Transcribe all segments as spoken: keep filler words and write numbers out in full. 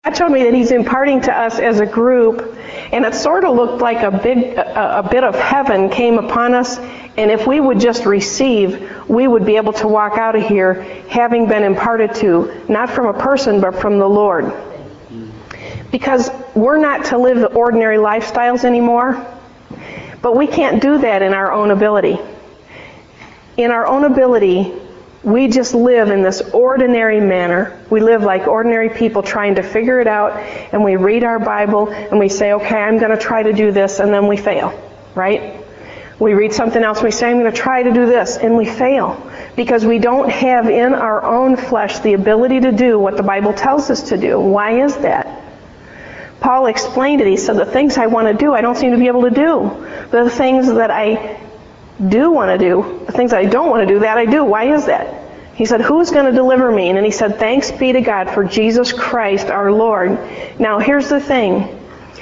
God showed me that He's imparting to us as a group, and it sort of looked like a big, a, a bit of heaven came upon us, and if we would just receive, we would be able to walk out of here having been imparted to, not from a person, but from the Lord. Because we're not to live the ordinary lifestyles anymore, but we can't do that in our own ability. In our own ability, we just live in this ordinary manner. We live like ordinary people trying to figure it out, and we read our Bible, and we say, okay, I'm going to try to do this, and then we fail, right? We read something else, and we say, I'm going to try to do this, and we fail. Because we don't have in our own flesh the ability to do what the Bible tells us to do. Why is that? Paul explained it. He said, the things I want to do, I don't seem to be able to do. The things that I do want to do, the things I don't want to do, that I do. Why is that? He said, who's going to deliver me? And then he said, thanks be to God for Jesus Christ our Lord. Now here's the thing.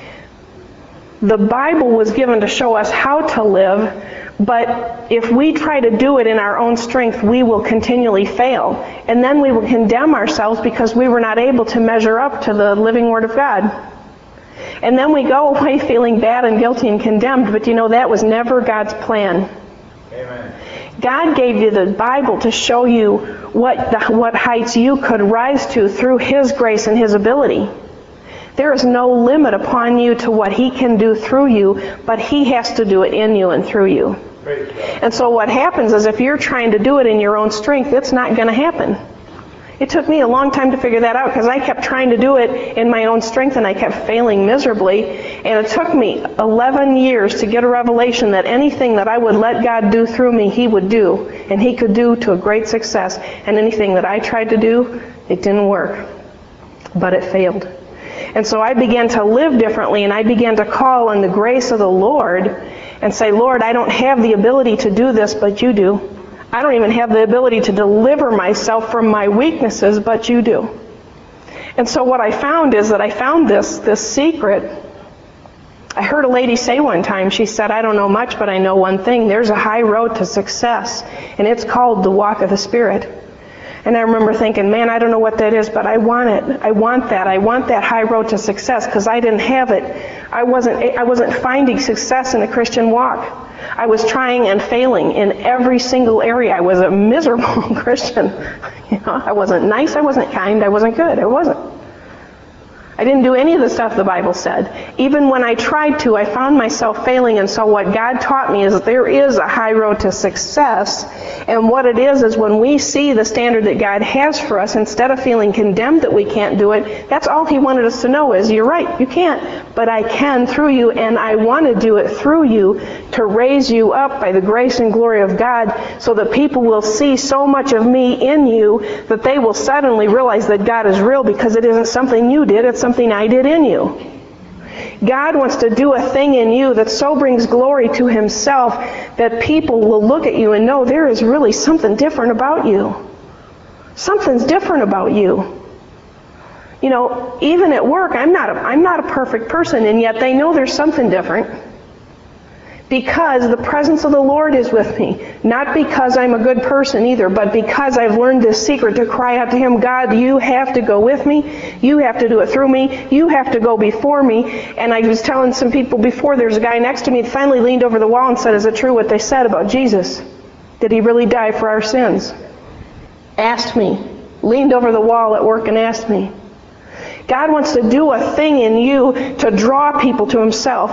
The Bible was given to show us how to live, but if we try to do it in our own strength, we will continually fail. And then we will condemn ourselves because we were not able to measure up to the living Word of God. And then we go away feeling bad and guilty and condemned, but you know, that was never God's plan. Amen. God gave you the Bible to show you what, the, what heights you could rise to through His grace and His ability. There is no limit upon you to what He can do through you, but He has to do it in you and through you. And so what happens is if you're trying to do it in your own strength, it's not going to happen. It took me a long time to figure that out because I kept trying to do it in my own strength and I kept failing miserably. And it took me eleven years to get a revelation that anything that I would let God do through me, He would do. And He could do to a great success. And anything that I tried to do, it didn't work. But it failed. And so I began to live differently, and I began to call on the grace of the Lord and say, Lord, I don't have the ability to do this, but You do. I don't even have the ability to deliver myself from my weaknesses, but You do. And so what I found is that I found this, this secret. I heard a lady say one time, she said, I don't know much, but I know one thing. There's a high road to success, and it's called the walk of the Spirit. And I remember thinking, man, I don't know what that is, but I want it. I want that. I want that high road to success because I didn't have it. I wasn't, I wasn't finding success in the Christian walk. I was trying and failing in every single area. I was a miserable Christian. You know, I wasn't nice. I wasn't kind. I wasn't good. I wasn't. I didn't do any of the stuff the Bible said. Even when I tried to, I found myself failing. And so what God taught me is that there is a high road to success. And what it is is when we see the standard that God has for us, instead of feeling condemned that we can't do it, that's all He wanted us to know is, you're right, you can't. But I can through you, and I want to do it through you to raise you up by the grace and glory of God so that people will see so much of me in you that they will suddenly realize that God is real because it isn't something you did, it's something I did in you. God wants to do a thing in you that so brings glory to Himself that people will look at you and know there is really something different about you. Something's different about you. You know, even at work, I'm not a, I'm not a perfect person, and yet they know there's something different. Because the presence of the Lord is with me. Not because I'm a good person either, but because I've learned this secret to cry out to Him, God, You have to go with me. You have to do it through me. You have to go before me. And I was telling some people before, there's a guy next to me that finally leaned over the wall and said, is it true what they said about Jesus? Did He really die for our sins? Asked me. Leaned over the wall at work and asked me. God wants to do a thing in you to draw people to Himself.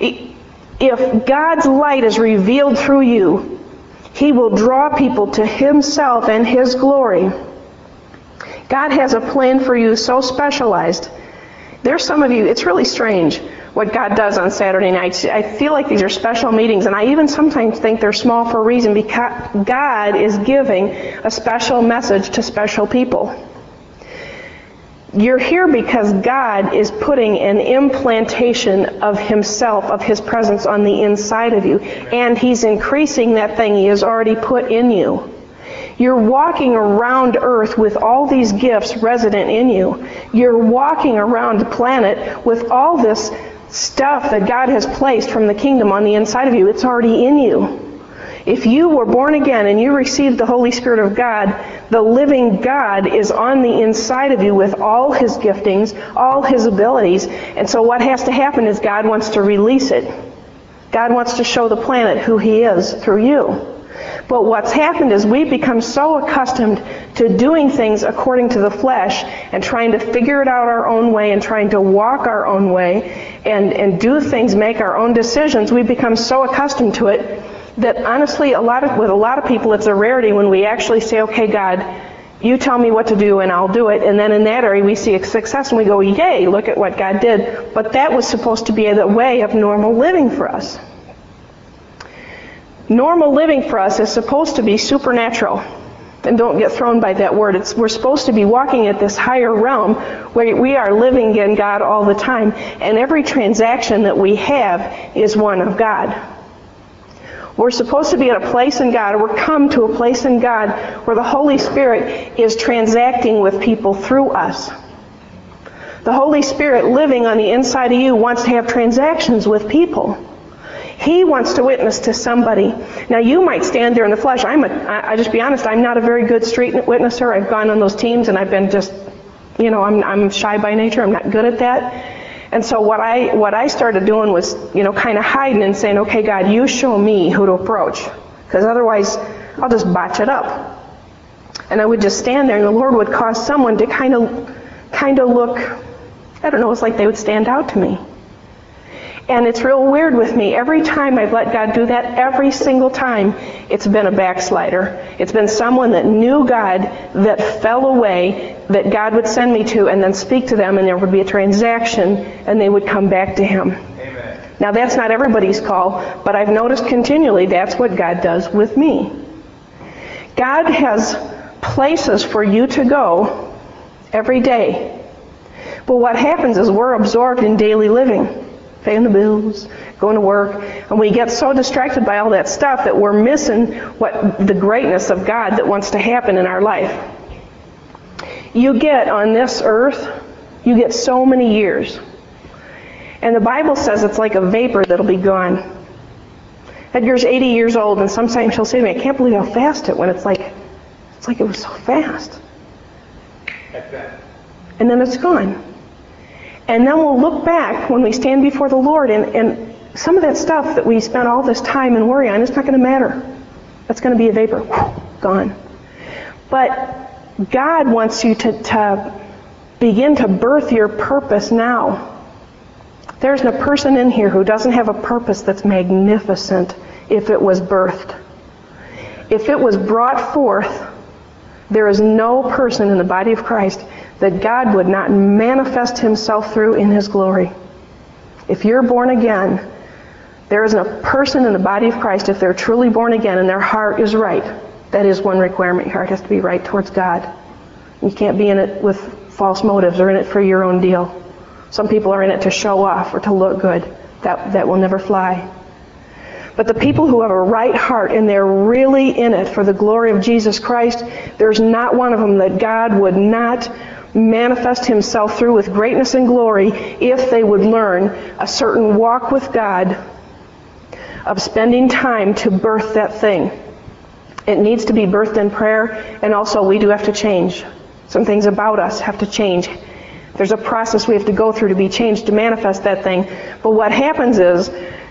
If God's light is revealed through you, He will draw people to Himself and His glory. God has a plan for you so specialized. There's some of you, it's really strange what God does on Saturday nights. I feel like these are special meetings, and I even sometimes think they're small for a reason because God is giving a special message to special people. You're here because God is putting an implantation of Himself, of His presence on the inside of you. And He's increasing that thing He has already put in you. You're walking around earth with all these gifts resident in you. You're walking around the planet with all this stuff that God has placed from the kingdom on the inside of you. It's already in you. If you were born again and you received the Holy Spirit of God, The living God is on the inside of you with all His giftings, all His abilities. And so what has to happen is God wants to release it. God wants to show the planet who He is through you. But what's happened is we've become so accustomed to doing things according to the flesh and trying to figure it out our own way and trying to walk our own way and, and do things, make our own decisions. We've become so accustomed to it that honestly, a lot of, with a lot of people, it's a rarity when we actually say, okay, God, you tell me what to do and I'll do it. And then in that area we see a success and we go, yay, look at what God did. But that was supposed to be the way of normal living for us. Normal living for us is supposed to be supernatural. And don't get thrown by that word. It's, we're supposed to be walking at this higher realm where we are living in God all the time. And every transaction that we have is one of God. We're supposed to be at a place in God, or we're come to a place in God where the Holy Spirit is transacting with people through us. The Holy Spirit living on the inside of you wants to have transactions with people. He wants to witness to somebody. Now you might stand there in the flesh. I'm a, I, I just be honest, I'm not a very good street witnesser. I've gone on those teams and I've been just, you know, I'm, I'm shy by nature. I'm not good at that. And so what I what I started doing was, you know, kind of hiding and saying, okay, God, you show me who to approach. Because otherwise, I'll just botch it up. And I would just stand there and the Lord would cause someone to kind of, kind of look, I don't know, it's like they would stand out to me. And it's real weird with me. Every time I've let God do that, every single time, it's been a backslider. It's been someone that knew God, that fell away, that God would send me to, and then speak to them, and there would be a transaction, and they would come back to Him. Amen. Now, that's not everybody's call, but I've noticed continually that's what God does with me. God has places for you to go every day. But what happens is we're absorbed in daily living. Paying the bills, going to work, and we get so distracted by all that stuff that we're missing what the greatness of God that wants to happen in our life. You get on this earth, you get so many years. And the Bible says it's like a vapor that'll be gone. Edgar's eighty years old, and sometimes she'll say to me, I can't believe how fast it went. It's like, it's like it was so fast. And then it's gone. And then we'll look back when we stand before the Lord, and, and some of that stuff that we spent all this time and worry on, it's not going to matter. That's going to be a vapor. Gone. But God wants you to, to begin to birth your purpose now. There's a person in here who doesn't have a purpose that's magnificent if it was birthed. If it was brought forth, there is no person in the body of Christ that God would not manifest Himself through in His glory. If you're born again, there isn't a person in the body of Christ, if they're truly born again and their heart is right. That is one requirement. Your heart has to be right towards God. You can't be in it with false motives or in it for your own deal. Some people are in it to show off or to look good. That, that will never fly. But the people who have a right heart and they're really in it for the glory of Jesus Christ, there's not one of them that God would not manifest Himself through with greatness and glory if they would learn a certain walk with God of spending time to birth that thing. It needs to be birthed in prayer, and also we do have to change. Some things about us have to change. There's a process we have to go through to be changed to manifest that thing. But what happens is,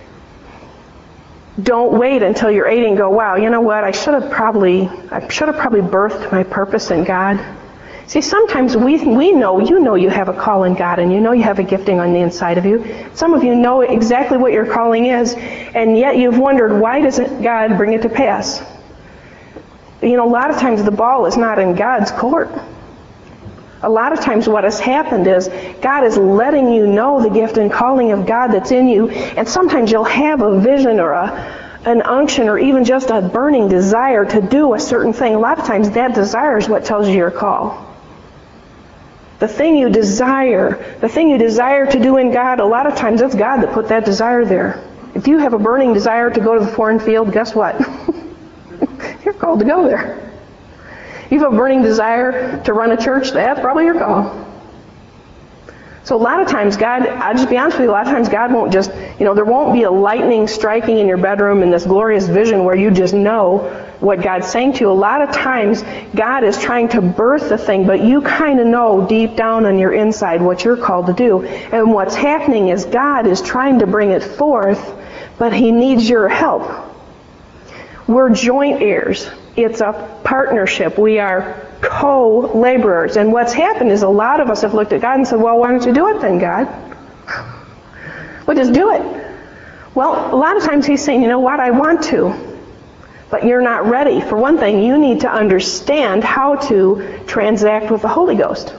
don't wait until you're eighty and go, wow, you know what, I should have probably I should have probably birthed my purpose in God. See, sometimes we we know, you know you have a call in God, and you know you have a gifting on the inside of you. Some of you know exactly what your calling is, and yet you've wondered, why doesn't God bring it to pass? You know, a lot of times the ball is not in God's court. A lot of times what has happened is God is letting you know the gift and calling of God that's in you, and sometimes you'll have a vision or a, an unction or even just a burning desire to do a certain thing. A lot of times that desire is what tells you your call. The thing you desire, the thing you desire to do in God, a lot of times it's God that put that desire there. If you have a burning desire to go to the foreign field, guess what? You're called to go there. You have a burning desire to run a church, that's probably your call. So a lot of times God, I'll just be honest with you, a lot of times God won't just, you know, there won't be a lightning striking in your bedroom and this glorious vision where you just know what God's saying to you. A lot of times, God is trying to birth the thing, but you kind of know deep down on your inside what you're called to do. And what's happening is God is trying to bring it forth, but He needs your help. We're joint heirs. It's a partnership. We are co-laborers. And what's happened is a lot of us have looked at God and said, well, why don't you do it then, God? Well, just do it. Well, a lot of times He's saying, you know what, I want to. But you're not ready. For one thing, you need to understand how to transact with the Holy Ghost.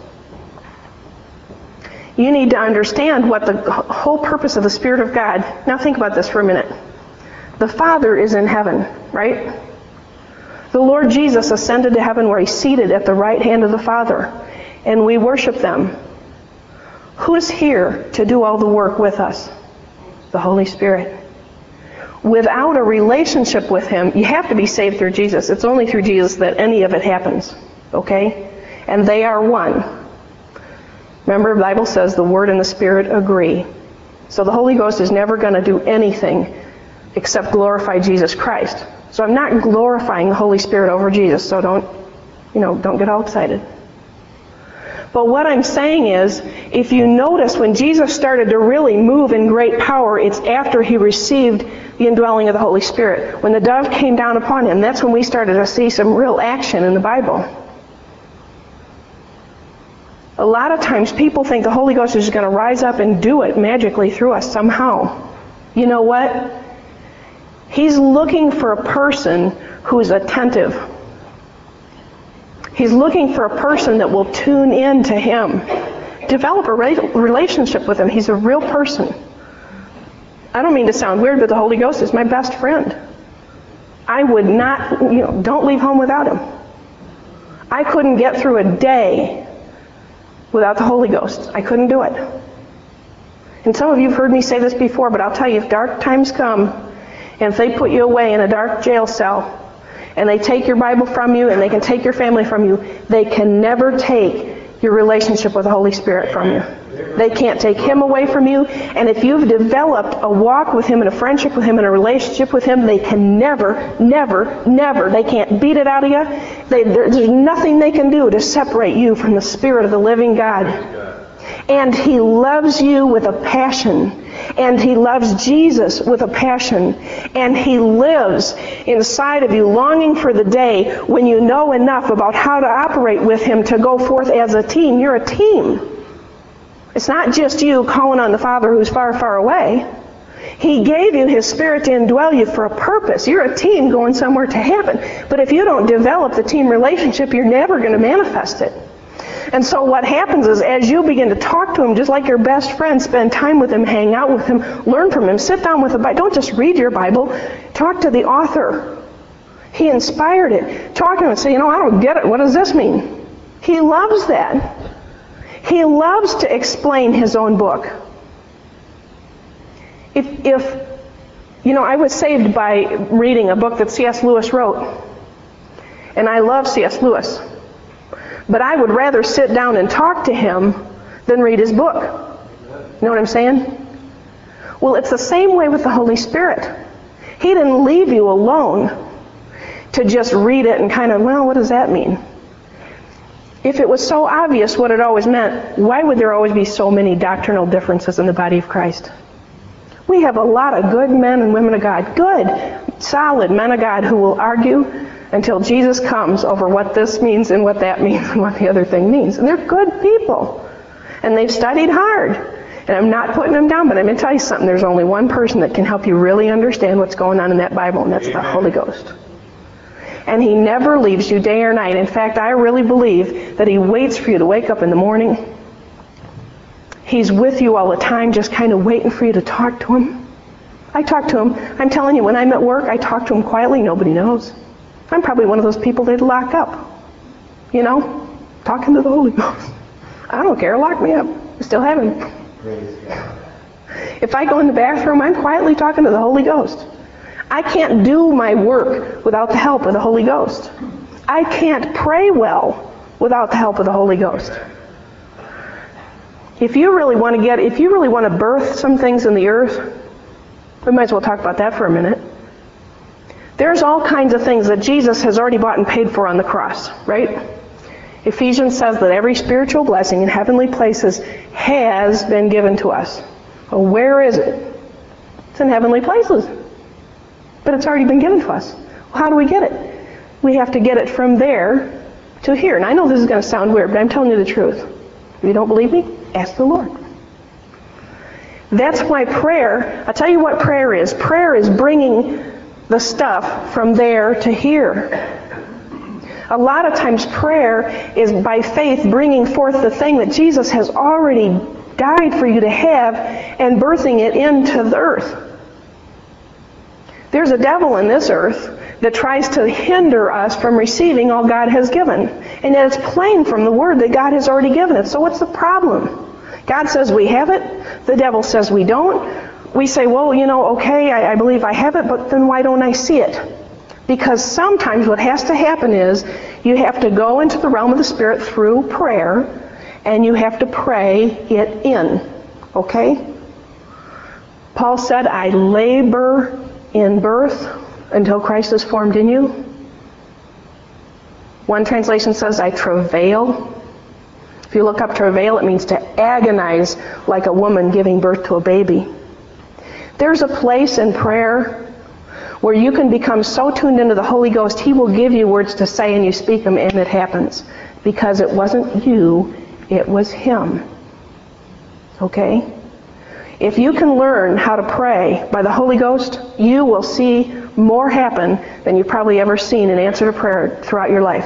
You need to understand what the whole purpose of the Spirit of God. Now think about this for a minute. The Father is in heaven, right? The Lord Jesus ascended to heaven where He's seated at the right hand of the Father. And we worship them. Who's here to do all the work with us? The Holy Spirit. Without a relationship with Him, you have to be saved through Jesus. It's only through Jesus that any of it happens. Okay? And they are one. Remember, the Bible says the Word and the Spirit agree. So the Holy Ghost is never going to do anything except glorify Jesus Christ. So I'm not glorifying the Holy Spirit over Jesus, so don't, you know, don't get all excited. But what I'm saying is, if you notice, when Jesus started to really move in great power, it's after He received the indwelling of the Holy Spirit. When the dove came down upon Him, that's when we started to see some real action in the Bible. A lot of times people think the Holy Ghost is going to rise up and do it magically through us somehow. You know what? He's looking for a person who is attentive. He's looking for a person that will tune in to Him. Develop a relationship with Him. He's a real person. I don't mean to sound weird, but the Holy Ghost is my best friend. I would not, you know, don't leave home without Him. I couldn't get through a day without the Holy Ghost. I couldn't do it. And some of you have heard me say this before, but I'll tell you, if dark times come, and if they put you away in a dark jail cell, and they take your Bible from you, and they can take your family from you, they can never take your relationship with the Holy Spirit from you. They can't take Him away from you. And if you've developed a walk with Him and a friendship with Him and a relationship with Him, they can never, never, never, they can't beat it out of you. They, there's nothing they can do to separate you from the Spirit of the living God. And He loves you with a passion. And He loves Jesus with a passion. And He lives inside of you, longing for the day when you know enough about how to operate with Him to go forth as a team. You're a team. It's not just you calling on the Father who's far, far away. He gave you His Spirit to indwell you for a purpose. You're a team going somewhere to heaven. But if you don't develop the team relationship, you're never going to manifest it. And so what happens is, as you begin to talk to Him, just like your best friend, spend time with Him, hang out with Him, learn from Him, sit down with the Bible. Don't just read your Bible. Talk to the author. He inspired it. Talk to Him and say, you know, I don't get it. What does this mean? He loves that. He loves to explain His own book. If, if, you know, I was saved by reading a book that C S Lewis wrote. And I love C S Lewis. But I would rather sit down and talk to him than read his book. You know what I'm saying? Well, it's the same way with the Holy Spirit. He didn't leave you alone to just read it and kind of, well, what does that mean? If it was so obvious what it always meant, why would there always be so many doctrinal differences in the body of Christ? We have a lot of good men and women of God, good, solid men of God who will argue until Jesus comes over what this means and what that means and what the other thing means. And they're good people. And they've studied hard. And I'm not putting them down, but I'm going to tell you something. There's only one person that can help you really understand what's going on in that Bible, and that's the Holy Ghost. And He never leaves you day or night. In fact, I really believe that He waits for you to wake up in the morning. He's with you all the time, just kind of waiting for you to talk to Him. I talk to Him. I'm telling you, when I'm at work, I talk to Him quietly. Nobody knows. I'm probably one of those people they'd lock up. You know? Talking to the Holy Ghost. I don't care. Lock me up. I still have Him. If I go in the bathroom, I'm quietly talking to the Holy Ghost. I can't do my work without the help of the Holy Ghost. I can't pray well without the help of the Holy Ghost. If you really want to get, if you really want to birth some things in the earth, we might as well talk about that for a minute. There's all kinds of things that Jesus has already bought and paid for on the cross, right? Ephesians says that every spiritual blessing in heavenly places has been given to us. Well, where is it? It's in heavenly places. But it's already been given to us. Well, how do we get it? We have to get it from there to here. And I know this is going to sound weird, but I'm telling you the truth. If you don't believe me, ask the Lord. That's why prayer, I'll tell you what prayer is. Prayer is bringing the stuff from there to here. A lot of times prayer is by faith bringing forth the thing that Jesus has already died for you to have and birthing it into the earth. There's a devil in this earth that tries to hinder us from receiving all God has given. And yet it's plain from the Word that God has already given it. So what's the problem? God says we have it. The devil says we don't. We say, well, you know, okay, I, I believe I have it, but then why don't I see it? Because sometimes what has to happen is you have to go into the realm of the Spirit through prayer, and you have to pray it in. Okay? Paul said, I labor in birth until Christ is formed in you. One translation says, I travail. If you look up travail, it means to agonize like a woman giving birth to a baby. There's a place in prayer where you can become so tuned into the Holy Ghost, He will give you words to say and you speak them and it happens. Because it wasn't you, it was Him. Okay? If you can learn how to pray by the Holy Ghost, you will see more happen than you've probably ever seen in answer to prayer throughout your life.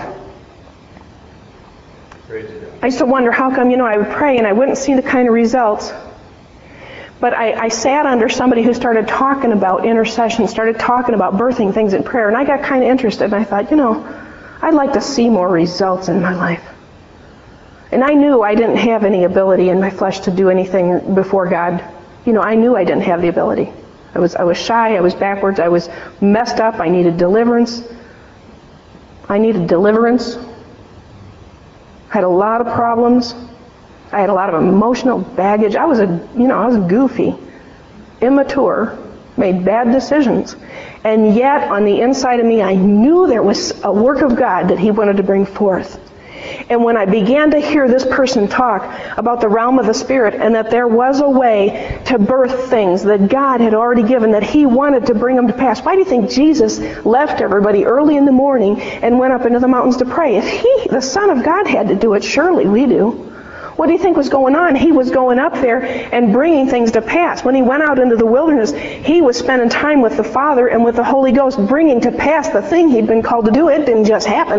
I used to wonder how come, you know, I would pray and I wouldn't see the kind of results. But I, I sat under somebody who started talking about intercession, started talking about birthing things in prayer, and I got kind of interested, and I thought, you know, I'd like to see more results in my life. And I knew I didn't have any ability in my flesh to do anything before God. You know, I knew I didn't have the ability. I was, I was shy, I was backwards, I was messed up, I needed deliverance. I needed deliverance. I had a lot of problems. I had a lot of emotional baggage. I was a, you know, I was goofy, immature, made bad decisions. And yet, on the inside of me, I knew there was a work of God that He wanted to bring forth. And when I began to hear this person talk about the realm of the Spirit and that there was a way to birth things that God had already given, that He wanted to bring them to pass. Why do you think Jesus left everybody early in the morning and went up into the mountains to pray? If He, the Son of God, had to do it, surely we do. What do you think was going on? He was going up there and bringing things to pass. When He went out into the wilderness, He was spending time with the Father and with the Holy Ghost, bringing to pass the thing He'd been called to do. It didn't just happen.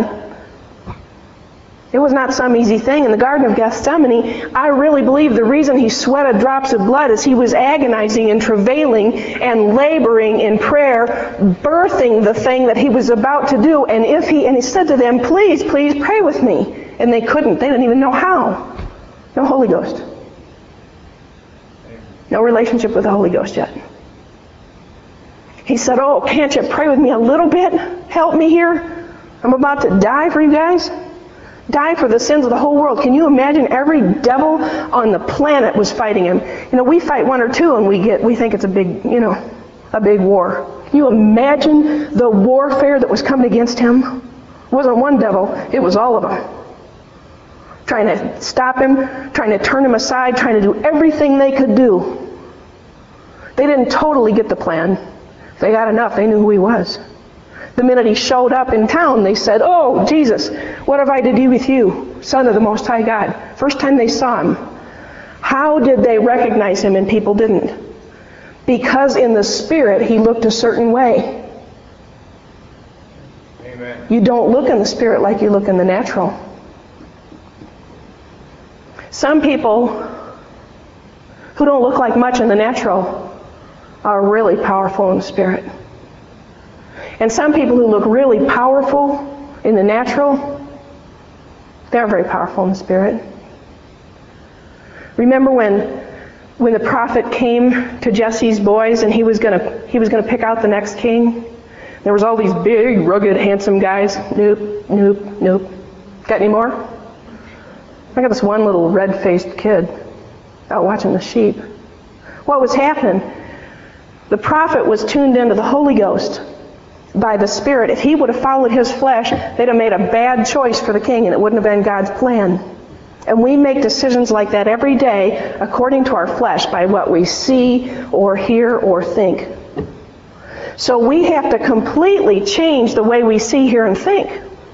It was not some easy thing. In the Garden of Gethsemane, I really believe the reason He sweated drops of blood is He was agonizing and travailing and laboring in prayer, birthing the thing that He was about to do. And if He and He said to them, please, please pray with me. And they couldn't. They didn't even know how. No Holy Ghost. No relationship with the Holy Ghost yet. He said, oh, can't you pray with me a little bit? Help me here. I'm about to die for you guys. Die for the sins of the whole world. Can you imagine every devil on the planet was fighting Him? You know, we fight one or two and we get we think it's a big, you know, a big war. Can you imagine the warfare that was coming against Him? It wasn't one devil, it was all of them. Trying to stop Him, trying to turn Him aside, trying to do everything they could do. They didn't totally get the plan. They got enough. They knew who He was. The minute He showed up in town, they said, oh, Jesus, what have I to do with you, Son of the Most High God? First time they saw Him. How did they recognize Him and people didn't? Because in the Spirit, He looked a certain way. Amen. You don't look in the Spirit like you look in the natural. Some people who don't look like much in the natural are really powerful in the Spirit. And some people who look really powerful in the natural, they're very powerful in the Spirit. Remember when when the prophet came to Jesse's boys and he was gonna he was gonna pick out the next king? There was all these big, rugged, handsome guys. Nope, nope, nope. Got any more? I got this one little red-faced kid out watching the sheep. What was happening? The prophet was tuned into the Holy Ghost. by the Spirit, if he would have followed his flesh, they'd have made a bad choice for the king, and it wouldn't have been God's plan. And we make decisions like that every day according to our flesh, by what we see or hear or think. So we have to completely change the way we see, hear, and think.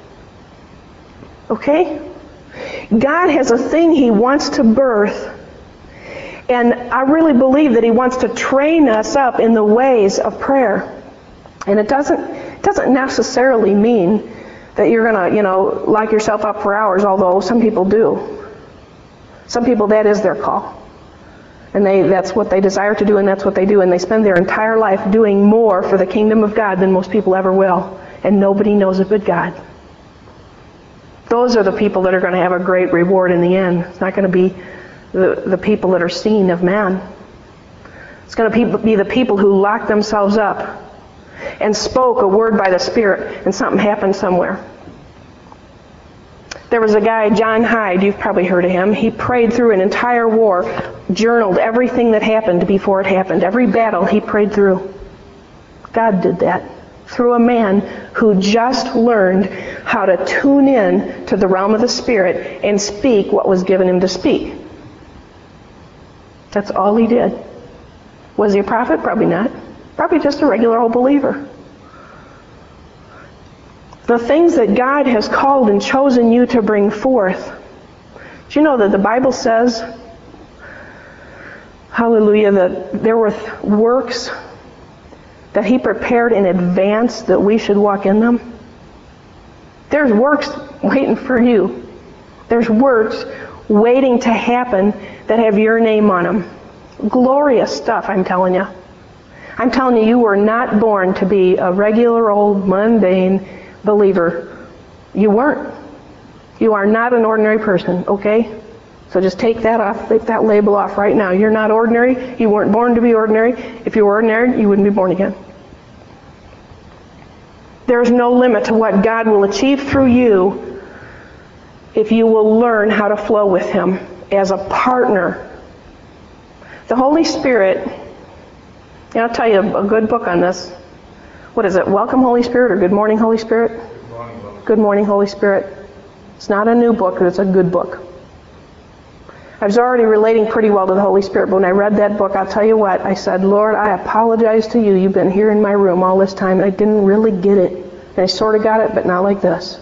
Okay? God has a thing he wants to birth. And I really believe that he wants to train us up in the ways of prayer. And it doesn't, it doesn't necessarily mean that you're going to, you know, lock yourself up for hours, although some people do. Some people, that is their call. And they that's what they desire to do, and that's what they do. And they spend their entire life doing more for the kingdom of God than most people ever will. And nobody knows it but God. Those are the people that are going to have a great reward in the end. It's not going to be the, the people that are seen of man. It's going to be the people who locked themselves up and spoke a word by the Spirit, and something happened somewhere. There was a guy, John Hyde, you've probably heard of him. He prayed through an entire war, journaled everything that happened before it happened. Every battle he prayed through. God did that through a man who just learned how to tune in to the realm of the Spirit and speak what was given him to speak. That's all he did. Was he a prophet? Probably not. Probably just a regular old believer. The things that God has called and chosen you to bring forth. Do you know that the Bible says, hallelujah, that there were works that he prepared in advance that we should walk in them? There's works waiting for you. There's works waiting to happen that have your name on them. Glorious stuff, I'm telling you. I'm telling you, you were not born to be a regular old mundane believer. You weren't. You are not an ordinary person, okay? So just take that off, take that label off right now. You're not ordinary. You weren't born to be ordinary. If you were ordinary, you wouldn't be born again. There's no limit to what God will achieve through you if you will learn how to flow with him as a partner. The Holy Spirit, and I'll tell you a good book on this. What is it? Welcome, Holy Spirit, or Good Morning, Holy Spirit? Good morning, Holy Spirit. Good Morning, Holy Spirit. It's not a new book, but it's a good book. I was already relating pretty well to the Holy Spirit, but when I read that book, I'll tell you what, I said, Lord, I apologize to you. You've been here in my room all this time, and I didn't really get it. And I sort of got it, but not like this.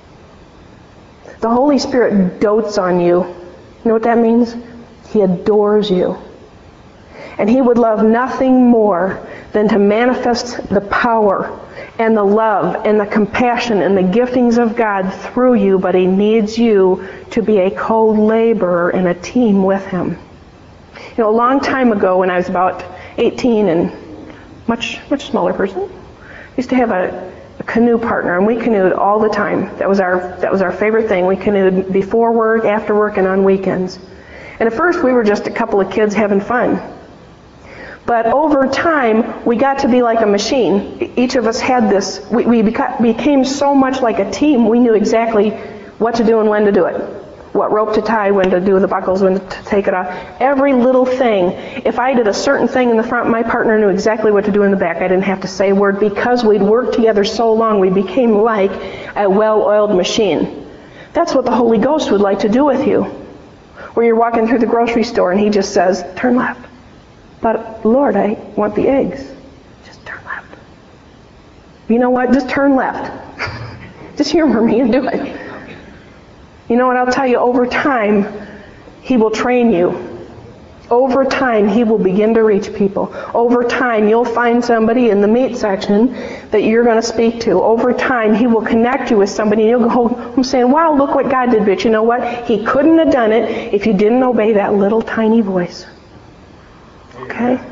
The Holy Spirit dotes on you. You know what that means? He adores you. And he would love nothing more than to manifest the power and the love and the compassion and the giftings of God through you, but he needs you to be a co-laborer in a team with him. You know, a long time ago when I was about eighteen and much, much smaller person, I used to have a, a canoe partner, and we canoed all the time. That was our, that was our favorite thing. We canoed before work, after work, and on weekends. And at first we were just a couple of kids having fun. But over time, we got to be like a machine. Each of us had this, we, we beca- became so much like a team, we knew exactly what to do and when to do it. What rope to tie, when to do the buckles, when to take it off. Every little thing. If I did a certain thing in the front, my partner knew exactly what to do in the back. I didn't have to say a word. Because we'd worked together so long, we became like a well-oiled machine. That's what the Holy Ghost would like to do with you. Where you're walking through the grocery store and he just says, turn left. But, Lord, I want the eggs. Just turn left. You know what? Just turn left. Just humor me and do it. You know what? I'll tell you, over time, he will train you. Over time, he will begin to reach people. Over time, you'll find somebody in the meat section that you're going to speak to. Over time, he will connect you with somebody, and you'll go home saying, wow, look what God did. But you know what? He couldn't have done it if you didn't obey that little tiny voice. Okay?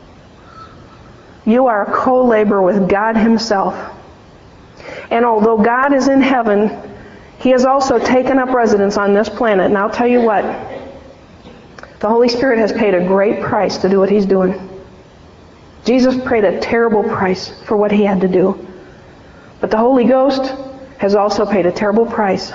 You are a co-laborer with God himself. And although God is in heaven, he has also taken up residence on this planet. And I'll tell you what, the Holy Spirit has paid a great price to do what he's doing. Jesus paid a terrible price for what he had to do. But the Holy Ghost has also paid a terrible price.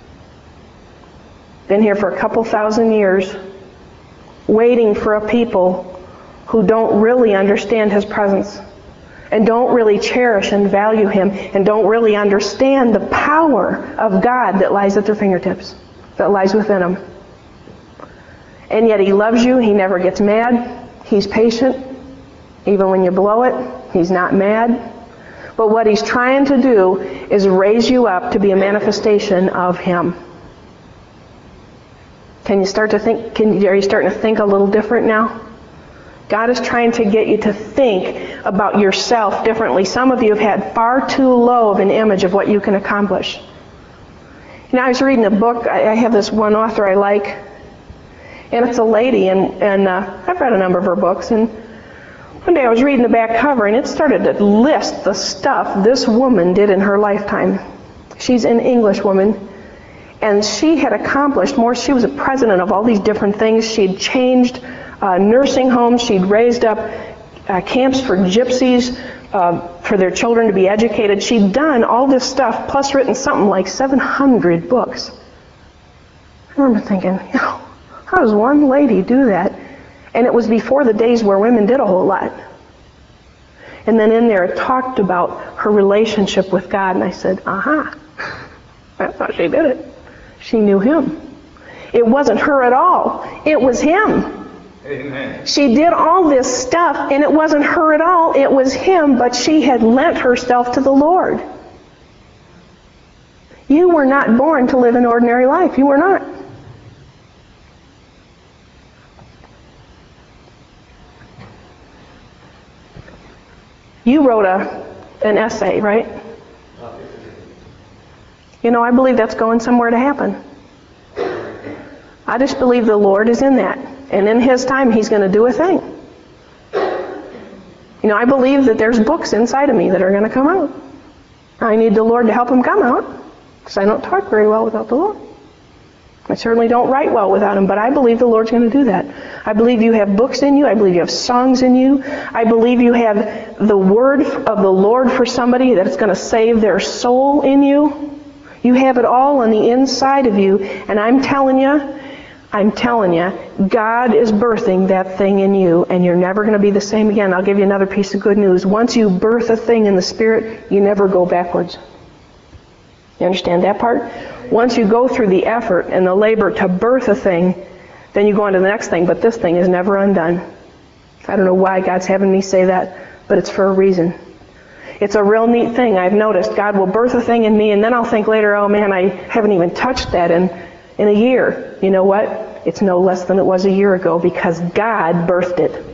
Been here for a couple thousand years, waiting for a people who don't really understand his presence. and don't really cherish and value Him and don't really understand the power of God that lies at their fingertips, that lies within them. And yet He loves you. He never gets mad. He's patient. Even when you blow it, He's not mad. But what He's trying to do is raise you up to be a manifestation of Him. Can you start to think, can, are you starting to think a little different now? God is trying to get you to think about yourself differently. Some of you have had far too low of an image of what you can accomplish. You know, I was reading a book. I, I have this one author I like, and it's a lady, and, and uh, I've read a number of her books, and one day I was reading the back cover, and it started to list the stuff this woman did in her lifetime. She's an English woman, and she had accomplished more. She was a president of all these different things. She'd changed uh, nursing homes. She'd raised up uh, camps for gypsies, uh, for their children to be educated. She'd done all this stuff, plus written something like seven hundred books. I remember thinking, you know, how does one lady do that? And it was before the days where women did a whole lot. And then in there it talked about her relationship with God, and I said, aha, that's how she did it. She knew Him. It wasn't her at all. It was Him. Amen. She did all this stuff, and it wasn't her at all. It was Him, but she had lent herself to the Lord. You were not born to live an ordinary life. You were not. You wrote a an essay, right? You know, I believe that's going somewhere to happen. I just believe the Lord is in that. And in His time, He's going to do a thing. You know, I believe that there's books inside of me that are going to come out. I need the Lord to help them come out, because I don't talk very well without the Lord. I certainly don't write well without Him, but I believe the Lord's going to do that. I believe you have books in you. I believe you have songs in you. I believe you have the word of the Lord for somebody that's going to save their soul in you. You have it all on the inside of you, and I'm telling you, I'm telling you, God is birthing that thing in you, and you're never going to be the same again. I'll give you another piece of good news. Once you birth a thing in the Spirit, you never go backwards. You understand that part? Once you go through the effort and the labor to birth a thing, then you go on to the next thing, but this thing is never undone. I don't know why God's having me say that, but it's for a reason. It's a real neat thing. I've noticed God will birth a thing in me, and then I'll think later, oh man, I haven't even touched that in, in a year. You know what? It's no less than it was a year ago, because God birthed it.